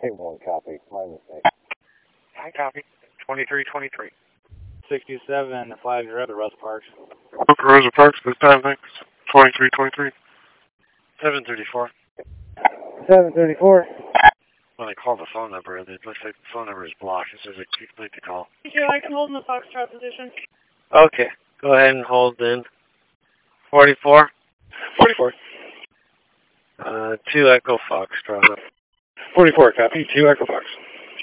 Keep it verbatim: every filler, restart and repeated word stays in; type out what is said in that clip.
one copy. My mistake. I copy. twenty-three twenty-three. sixty-seven, flags are at the Rosa Parks. Rosa Parks, this time, thanks. twenty-three twenty-three. seven thirty-four. seven thirty-four. When I call the phone number, it looks like the phone number is blocked. It says I click to call. Yeah, I can hold in the Foxtrot position. Okay, go ahead and hold then. forty-four. forty-four. Uh, two Echo Foxtrot. forty-four, copy. two Echo Fox.